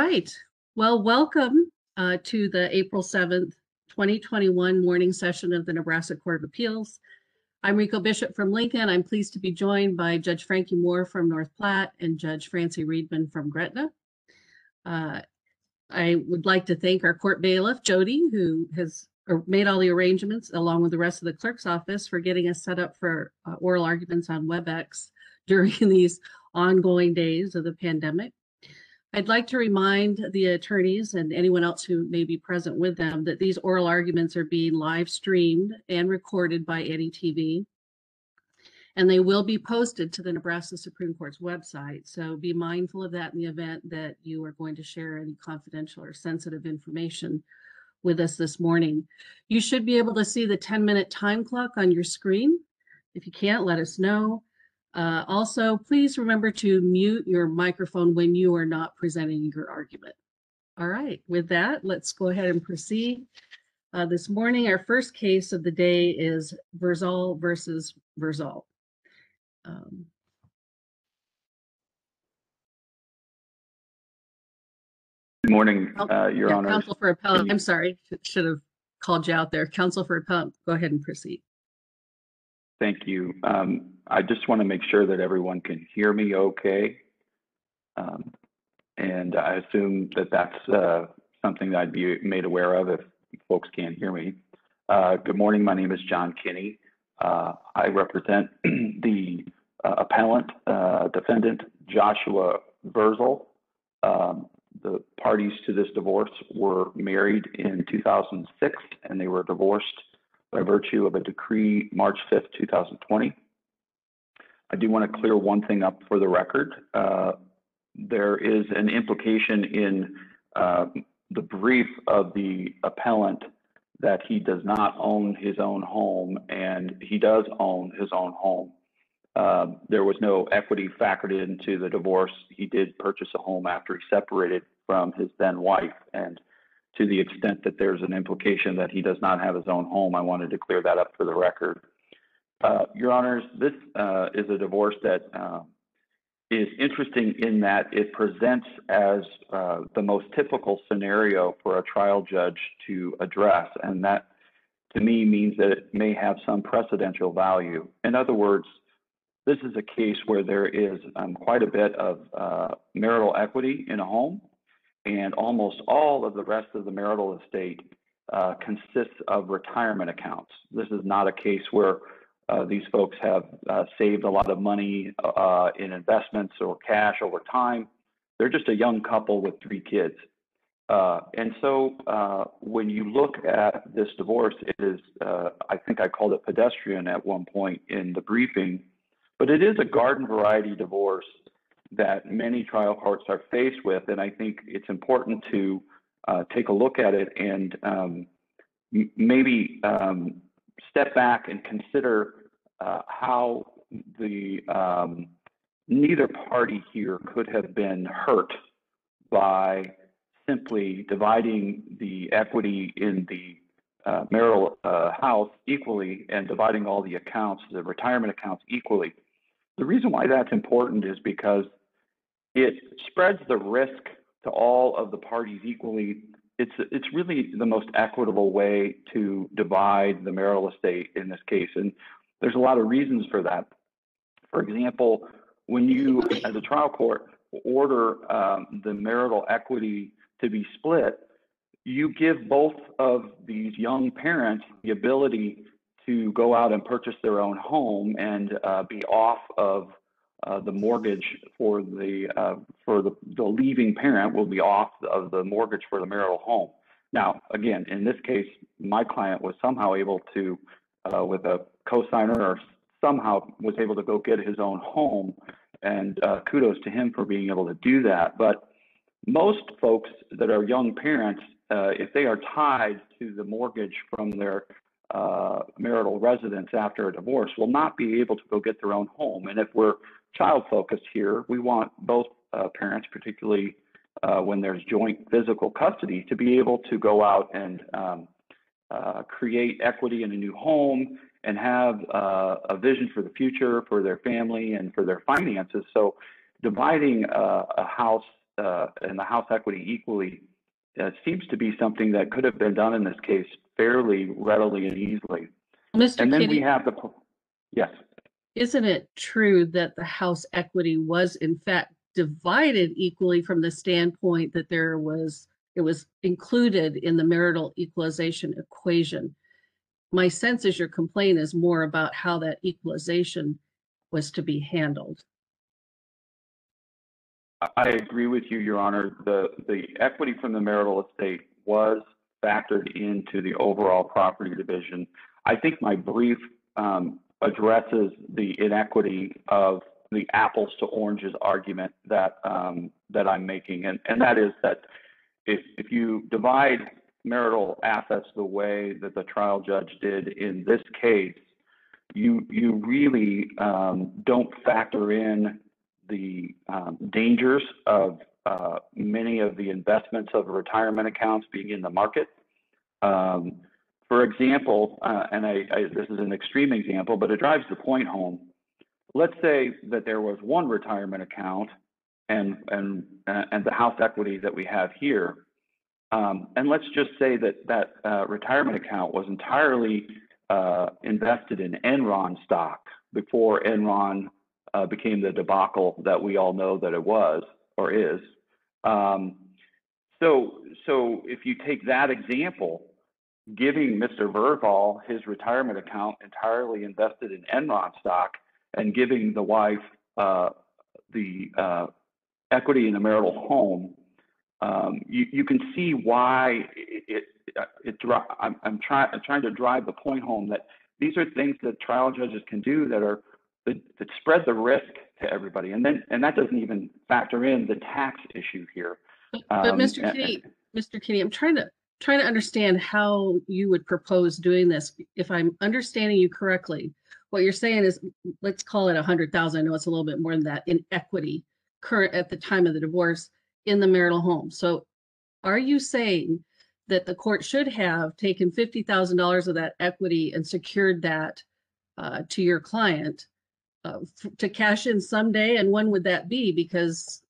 right. Well, welcome to the April 7th, 2021 morning session of the Nebraska Court of Appeals. I'm Rico Bishop from Lincoln. I'm pleased to be joined by Judge Frankie Moore from North Platte and Judge Francie Reedman from Gretna. I would like to thank our court bailiff, Jody, who has made all the arrangements along with the rest of the clerk's office for getting us set up for oral arguments on WebEx during these ongoing days of the pandemic. I'd like to remind the attorneys and anyone else who may be present with them that these oral arguments are being live streamed and recorded by Eddy TV, and they will be posted to the Nebraska Supreme Court's website. So be mindful of that in the event that you are going to share any confidential or sensitive information with us this morning. You should be able to see the 10-minute time clock on your screen. If you can't, let us know. Also, please remember to mute your microphone when you are not presenting your argument. All right, with that, let's go ahead and proceed. This morning, our first case of the day is Verzal versus Verzal. Good morning, Your Honor. Counsel for Appellant, I'm sorry, should have called you out there. Counsel for Appellant, go ahead and proceed. Thank you. I just want to make sure that everyone can hear me okay. And I assume that that's something that I'd be made aware of if folks can't hear me. Good morning, my name is John Kinney. I represent the appellant, defendant Joshua Verzal. The parties to this divorce were married in 2006 and they were divorced by virtue of a decree March 5th, 2020. I do want to clear one thing up for the record. There is an implication in the brief of the appellant that he does not own his own home, and he does own his own home. There was no equity factored into the divorce. He did purchase a home after he separated from his then wife, and to the extent that there's an implication that he does not have his own home, I wanted to clear that up for the record. Your Honors, this is a divorce that is interesting in that it presents as the most typical scenario for a trial judge to address, and that to me means that it may have some precedential value. In other words, this is a case where there is quite a bit of marital equity in a home, and almost all of the rest of the marital estate consists of retirement accounts. This is not a case where these folks have saved a lot of money in investments or cash over time. They're just a young couple with 3 kids. And so when you look at this divorce, it is, I think I called it pedestrian at one point in the briefing, but it is a garden variety divorce that many trial courts are faced with. And I think it's important to take a look at it and maybe step back and consider how the neither party here could have been hurt by simply dividing the equity in the marital house equally and dividing all the accounts, the retirement accounts, equally. The reason why that's important is because it spreads the risk to all of the parties equally. It's really the most equitable way to divide the marital estate in this case, and there's a lot of reasons for that. For example, when you, as a trial court, order the marital equity to be split, you give both of these young parents the ability to go out and purchase their own home and be off of the mortgage for the leaving parent will be off of the mortgage for the marital home. Now, again, in this case, my client was somehow able to, with a co-signer, or somehow was able to go get his own home, and kudos to him for being able to do that. But most folks that are young parents, if they are tied to the mortgage from their marital residence after a divorce, will not be able to go get their own home. And if we're child focused here, we want both parents, particularly when there's joint physical custody, to be able to go out and create equity in a new home and have a vision for the future, for their family and for their finances. So dividing a house and the house equity equally seems to be something that could have been done in this case fairly readily and easily. Mr. And then Kitty, we have yes. isn't it true that the house equity was in fact divided equally from the standpoint that it was included in the marital equalization equation? My sense is your complaint is more about how that equalization was to be handled. I agree with you, Your Honor. The equity from the marital estate was factored into the overall property division. I think my brief addresses the inequity of the apples to oranges argument that that I'm making, and that is that if you divide marital assets the way that the trial judge did in this case, you really don't factor in the dangers of many of the investments of retirement accounts being in the market. For example, and this is an extreme example, but it drives the point home. Let's say that there was one retirement account and the house equity that we have here. And let's just say that retirement account was entirely invested in Enron stock before Enron became the debacle that we all know that it was or is. So if you take that example, giving Mr. Verval his retirement account entirely invested in Enron stock and giving the wife the equity in the marital home, you can see why I'm trying to drive the point home that these are things that trial judges can do that spread the risk to everybody, and that doesn't even factor in the tax issue here. But Mr. Kinney, I'm trying to understand how you would propose doing this. If I'm understanding you correctly, what you're saying is, let's call it 100,000. I know it's a little bit more than that in equity current at the time of the divorce in the marital home. So are you saying that the court should have taken $50,000 of that equity and secured that to your client to cash in someday? And when would that be? Because,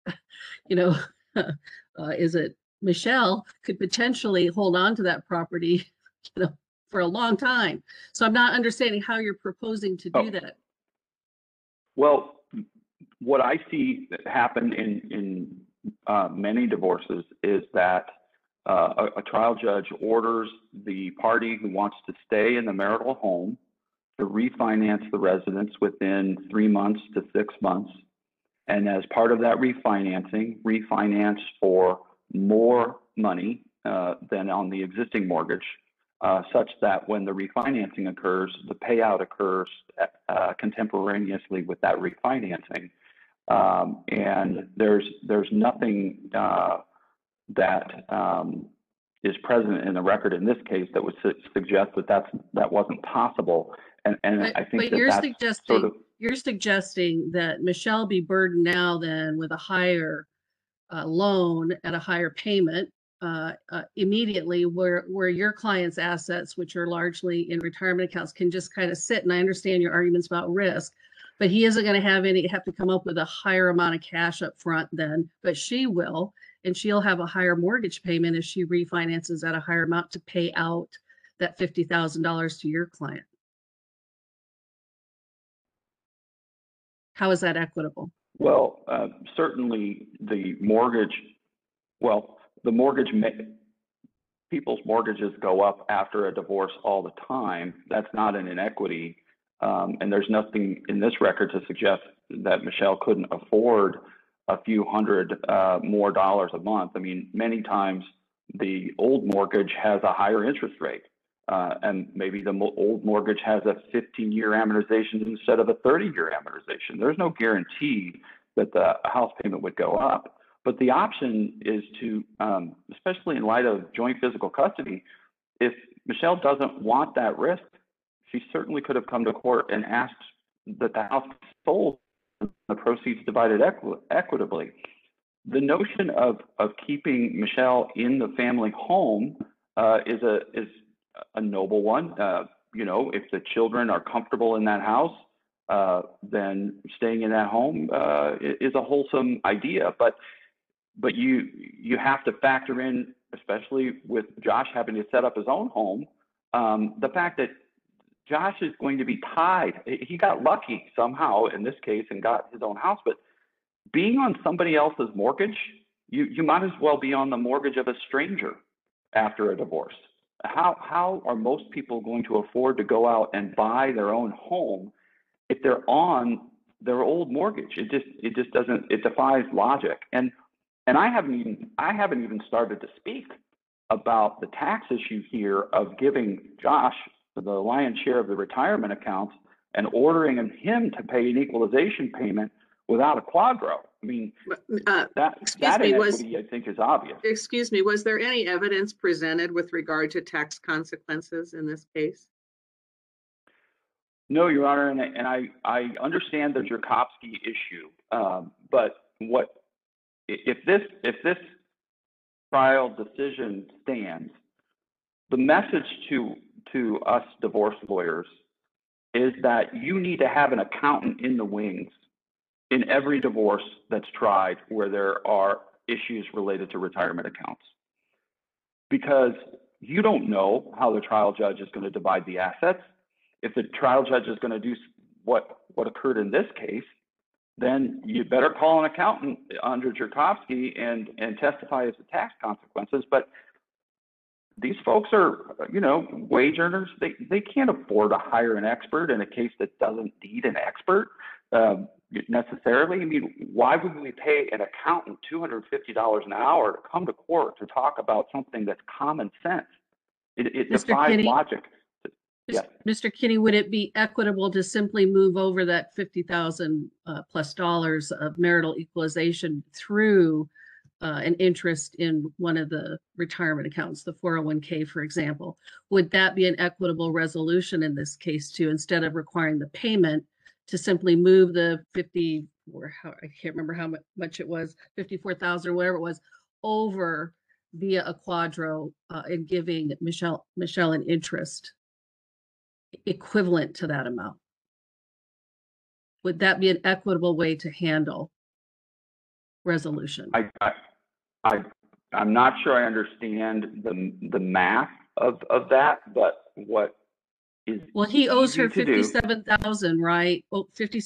is it Michelle could potentially hold on to that property, for a long time. So I'm not understanding how you're proposing to do that. Well, what I see happen in many divorces is that a trial judge orders the party who wants to stay in the marital home to refinance the residence within 3 months to 6 months. And as part of that refinance for more money than on the existing mortgage, such that when the refinancing occurs, the payout occurs contemporaneously with that refinancing. And there's nothing that is present in the record in this case that would suggest that wasn't possible. And I think you're suggesting that Michelle be burdened now then with a higher loan at a higher payment immediately, where your client's assets, which are largely in retirement accounts, can just kind of sit. And I understand your arguments about risk, but he isn't going to have to come up with a higher amount of cash up front then, but she will, and she'll have a higher mortgage payment as she refinances at a higher amount to pay out that $50,000 to your client. How is that equitable? Well, certainly the mortgage, people's mortgages go up after a divorce all the time. That's not an inequity. And there's nothing in this record to suggest that Michelle couldn't afford a few hundred more dollars a month. I mean, many times the old mortgage has a higher interest rate. And maybe the old mortgage has a 15-year amortization instead of a 30-year amortization. There's no guarantee that the house payment would go up. But the option is to, especially in light of joint physical custody, if Michelle doesn't want that risk, she certainly could have come to court and asked that the house be sold, the proceeds divided equitably. The notion of keeping Michelle in the family home is a noble one. If the children are comfortable in that house, then staying in that home is a wholesome idea. But but you have to factor in, especially with Josh having to set up his own home, the fact that Josh is going to be tied. He got lucky somehow in this case and got his own house, but being on somebody else's mortgage, you might as well be on the mortgage of a stranger after a divorce. How are most people going to afford to go out and buy their own home if they're on their old mortgage? It just doesn't, it defies logic. And I haven't even started to speak about the tax issue here of giving Josh the lion's share of the retirement accounts and ordering him to pay an equalization payment without a quadro. I mean, that inequity, I think, is obvious. Excuse me, was there any evidence presented with regard to tax consequences in this case? No, Your Honor, and I understand the Jurkowski issue, but if this trial decision stands, the message to us divorce lawyers is that you need to have an accountant in the wings in every divorce that's tried where there are issues related to retirement accounts, because you don't know how the trial judge is going to divide the assets. If the trial judge is going to do what occurred in this case, then you better call an accountant under Jurkowski and testify as to tax consequences. But these folks are, wage earners. They can't afford to hire an expert in a case that doesn't need an expert necessarily. I mean, why would we pay an accountant $250 an hour to come to court to talk about something that's common sense? It defies logic. Yes. Mr. Kinney, would it be equitable to simply move over that $50,000 plus dollars of marital equalization through an interest in one of the retirement accounts, the 401k, for example? Would that be an equitable resolution in this case too, instead of requiring the payment to simply move the I can't remember how much it was, 54,000 or whatever it was, over via a quadro and giving Michelle an interest equivalent to that amount? Would that be an equitable way to handle resolution? I'm not sure I understand the math of that, but what is he owes her 57,000, right? Well,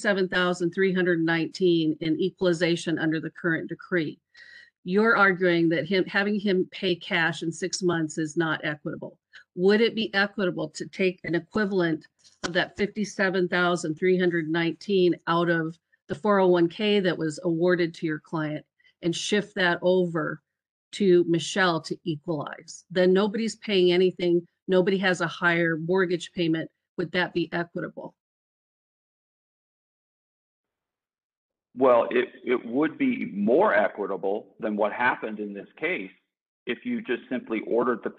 57,319 in equalization under the current decree. You're arguing that having him pay cash in 6 months is not equitable. Would it be equitable to take an equivalent of that 57,319 out of the 401k that was awarded to your client and shift that over to Michelle to equalize? Then nobody's paying anything. Nobody has a higher mortgage payment. Would that be equitable? Well, it would be more equitable than what happened in this case if you just simply ordered the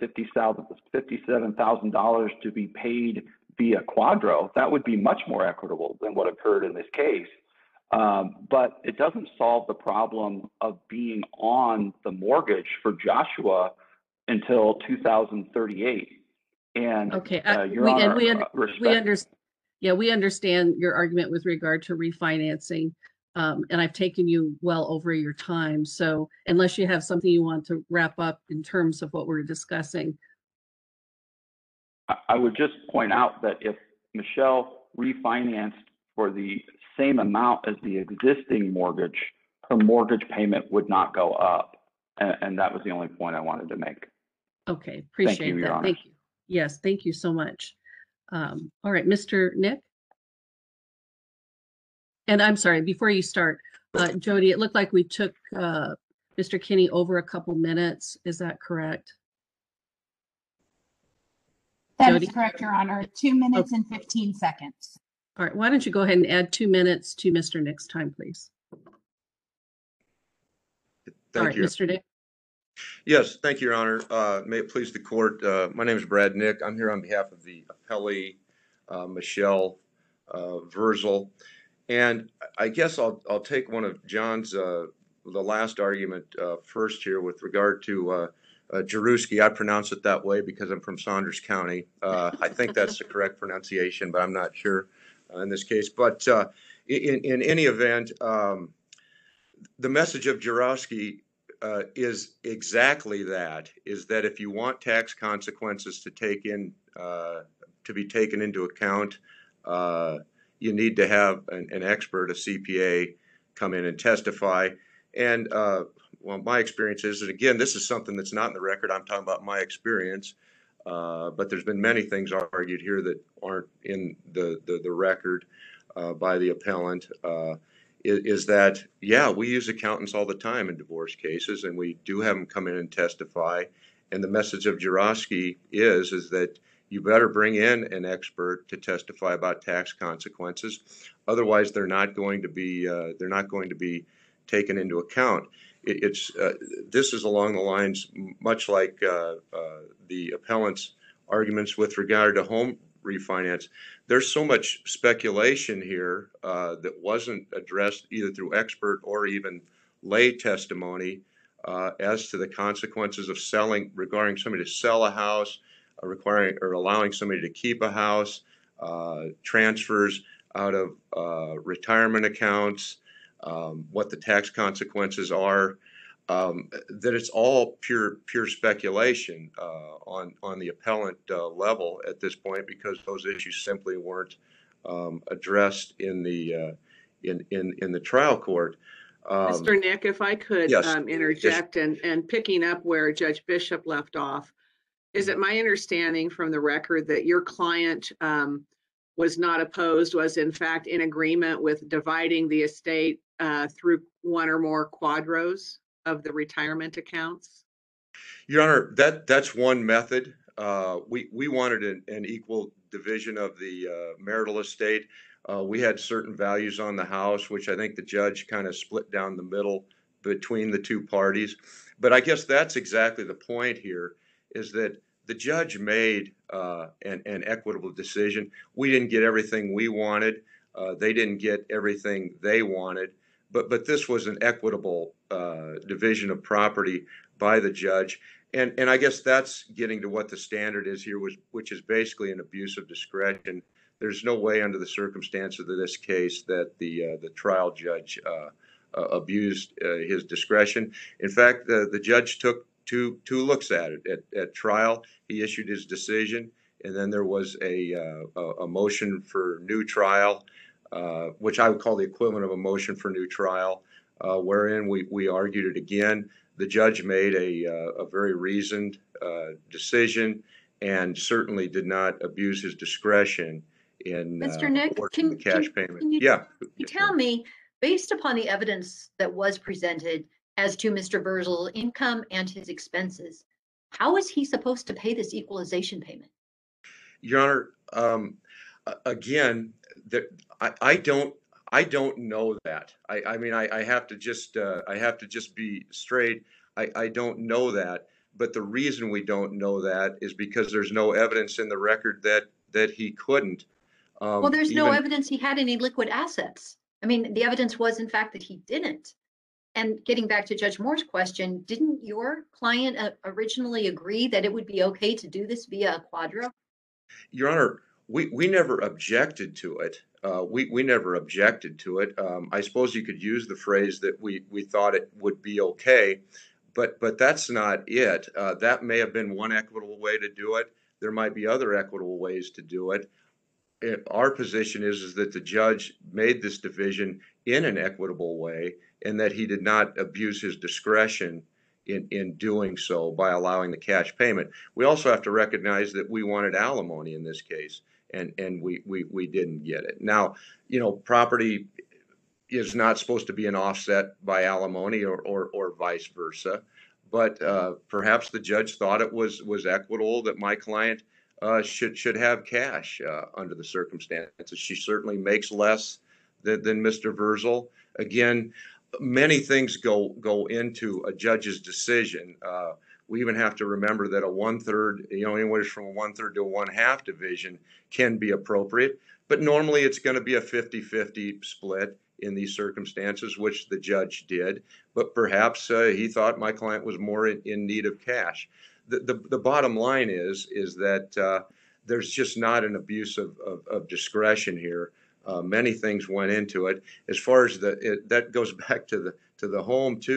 $57,000 to be paid via quadro. That would be much more equitable than what occurred in this case. But it doesn't solve the problem of being on the mortgage for Joshua until 2038. And okay, we understand your argument with regard to refinancing. And I've taken you well over your time. So unless you have something you want to wrap up in terms of what we're discussing. I would just point out that if Michelle refinanced for the same amount as the existing mortgage, her mortgage payment would not go up. And that was the only point I wanted to make. Okay, appreciate that. Thank you. Yes, thank you so much. All right, Mr. Nick. And I'm sorry, before you start, Jody, it looked like we took Mr. Kinney over a couple minutes. Is that correct? That is correct, Your Honor. 2 minutes and 15 seconds. All right, why don't you go ahead and add 2 minutes to Mr. Nick's time, please? Thank you. Mr. Nick. Yes, thank you, Your Honor. May it please the court. My name is Brad Nick. I'm here on behalf of the appellee, Michelle Verzel. And I guess I'll take one of John's, the last argument first here with regard to Jaruski. I pronounce it that way because I'm from Saunders County. I think that's the correct pronunciation, but I'm not sure in this case. But in any event, the message of Jaruski is exactly that, is that if you want tax consequences to be taken into account, you need to have an expert, a CPA, come in and testify. And well, my experience is, and again, this is something that's not in the record. I'm talking about my experience, but there's been many things argued here that aren't in the record by the appellant. Is that, yeah, we use accountants all the time in divorce cases, and we do have them come in and testify. And the message of Jurovsky is that you better bring in an expert to testify about tax consequences. Otherwise, they're not going to be taken into account. This is along the lines, much like the appellant's arguments with regard to home refinance. There's so much speculation here that wasn't addressed either through expert or even lay testimony as to the consequences of regarding somebody to sell a house, requiring or allowing somebody to keep a house, transfers out of retirement accounts, what the tax consequences are. That it's all pure speculation on the appellant level at this point, because those issues simply weren't addressed in the trial court. Mr. Nick, if I could Yes. interject, and picking up where Judge Bishop left off, is it my understanding from the record that your client was not opposed, was in fact in agreement with dividing the estate through one or more quadros of the retirement accounts? Your Honor, that's one method. We wanted an equal division of the marital estate. We had certain values on the house, which I think the judge kind of split down the middle between the two parties. But I guess that's exactly the point here, is that the judge made an equitable decision. We didn't get everything we wanted. They didn't get everything they wanted. But this was an equitable division of property by the judge. And I guess that's getting to what the standard is here, which is basically an abuse of discretion. There's no way under the circumstances of this case that the trial judge abused his discretion. In fact, the judge took two looks at it. At trial, he issued his decision, and then there was a motion for new trial, which I would call the equivalent of a motion for new trial, wherein we argued it again. The judge made a very reasoned decision and certainly did not abuse his discretion in Mr. Nick, awarding the cash payment. can you Yes, tell ma'am. me, based upon the evidence that was presented as to Mr. Berzel's income and his expenses, how is he supposed to pay this equalization payment? Your Honor, again, I don't know that. I mean, I have to just be straight. I don't know that. But the reason we don't know that is because there's no evidence in the record that he couldn't. Well, there's no evidence he had any liquid assets. I mean, the evidence was, in fact, that he didn't. And getting back to Judge Moore's question, didn't your client originally agree that it would be okay to do this via a quadro? Your Honor, we never objected to it. We never objected to it. I suppose you could use the phrase that we thought it would be okay, but that's not it. That may have been one equitable way to do it. There might be other equitable ways to do it. Our position is that the judge made this division in an equitable way, and that he did not abuse his discretion in doing so by allowing the cash payment. We also have to recognize that we wanted alimony in this case, and we didn't get it. Now, property is not supposed to be an offset by alimony or vice versa, but perhaps the judge thought it was equitable that my client should have cash under the circumstances. She certainly makes less than Mr. Berzel. Again, many things go into a judge's decision. We even have to remember that a 1/3, anywhere from a 1/3 to a 1/2 division can be appropriate, but normally it's going to be a 50-50 split in these circumstances, which the judge did. But perhaps he thought my client was more in need of cash. The bottom line is that there's just not an abuse of discretion here. Many things went into it. As far as that goes back to the home too.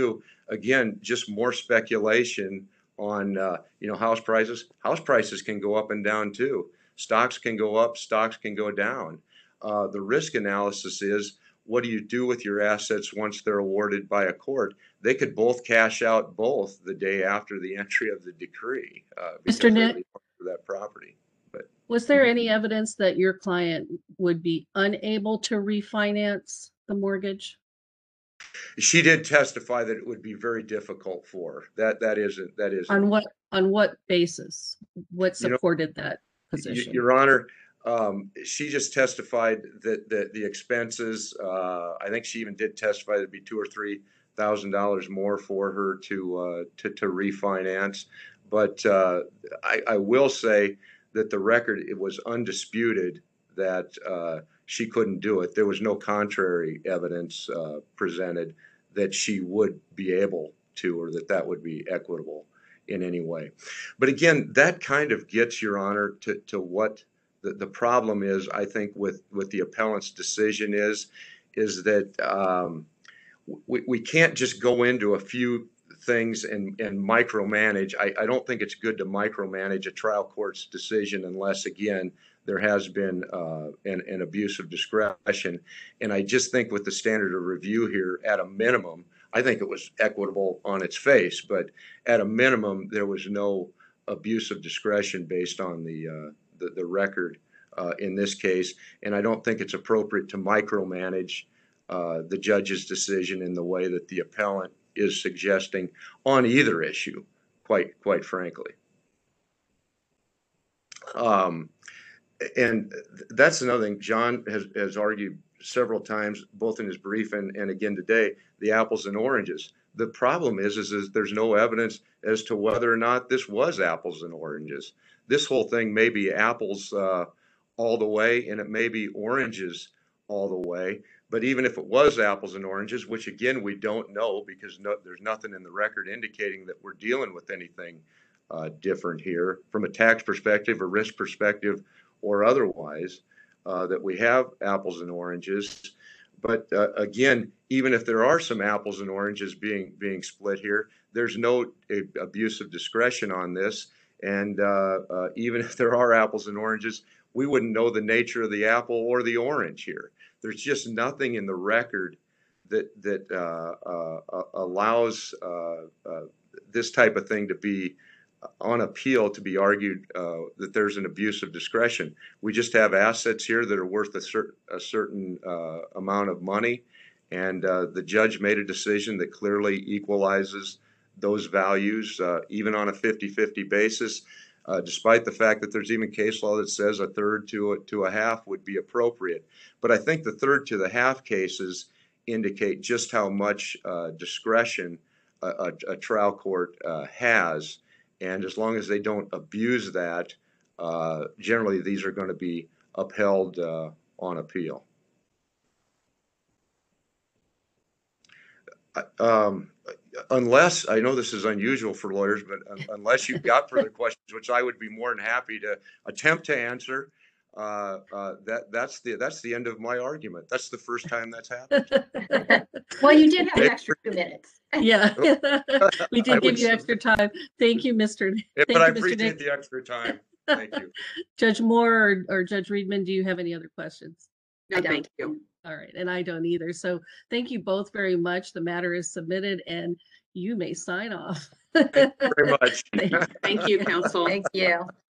again, just more speculation on, house prices. House prices can go up and down too. Stocks can go up, stocks can go down. The risk analysis is, what do you do with your assets once they're awarded by a court? They could both cash out both the day after the entry of the decree. Mr. Nick, for that property. But was there any evidence that your client would be unable to refinance the mortgage? she did testify that it would be very difficult for her. That isn't. On what basis? What supported that position? Your Honor, she just testified that the expenses, I think she even did testify that'd be $2,000 or $3,000 more for her to refinance. But I will say that the record, it was undisputed that she couldn't do it. There was no contrary evidence presented that she would be able to, or that would be equitable in any way. But again, that kind of gets, Your Honor, to what the problem is, I think, with the appellant's decision is that we can't just go into a few things and micromanage. I don't think it's good to micromanage a trial court's decision unless, again, there has been an abuse of discretion. And I just think with the standard of review here, at a minimum, I think it was equitable on its face, but at a minimum, there was no abuse of discretion based on the record in this case. And I don't think it's appropriate to micromanage the judge's decision in the way that the appellant is suggesting on either issue, quite frankly. And that's another thing John has argued several times, both in his brief and again today, the apples and oranges. The problem is there's no evidence as to whether or not this was apples and oranges. This whole thing may be apples all the way, and it may be oranges all the way. But even if it was apples and oranges, which again, we don't know because there's nothing in the record indicating that we're dealing with anything different here from a tax perspective, a risk perspective, or otherwise, that we have apples and oranges. But again, even if there are some apples and oranges being split here, there's no abuse of discretion on this. And even if there are apples and oranges, we wouldn't know the nature of the apple or the orange here. There's just nothing in the record that allows this type of thing to be on appeal, to be argued that there's an abuse of discretion. We just have assets here that are worth a certain amount of money, and the judge made a decision that clearly equalizes those values, even on a 50-50 basis, despite the fact that there's even case law that says a third to a half would be appropriate. But I think the third to the half cases indicate just how much discretion a trial court has. And as long as they don't abuse that, generally these are going to be upheld on appeal. Unless, I know this is unusual for lawyers, but unless you've got further questions, which I would be more than happy to attempt to answer, that's the end of my argument. That's the first time that's happened. Well, you did have an extra 2 minutes. Yeah, we did give you extra time. Thank you, Mr. But I appreciate the extra time. Thank you. Judge Moore or Judge Riedman, do you have any other questions? No, thank you. All right, and I don't either. So thank you both very much. The matter is submitted and you may sign off. Thank you very much. Thank you, counsel. Thank you.